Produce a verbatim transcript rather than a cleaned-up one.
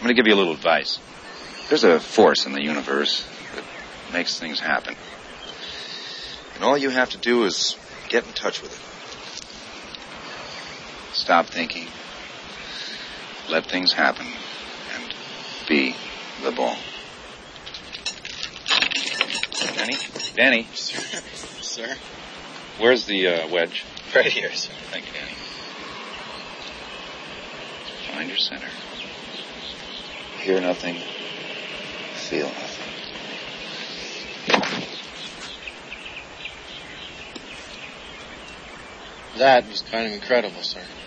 going to give you a little advice. There's a force in the universe that makes things happen. And all you have to do is get in touch with it. Stop thinking. Let things happen. And be the ball. Danny? Danny? Sir? Sir? Where's the uh, wedge? Right here, sir. Thank you, Danny. Find your center. Hear nothing. Feel nothing. That was kind of incredible, sir.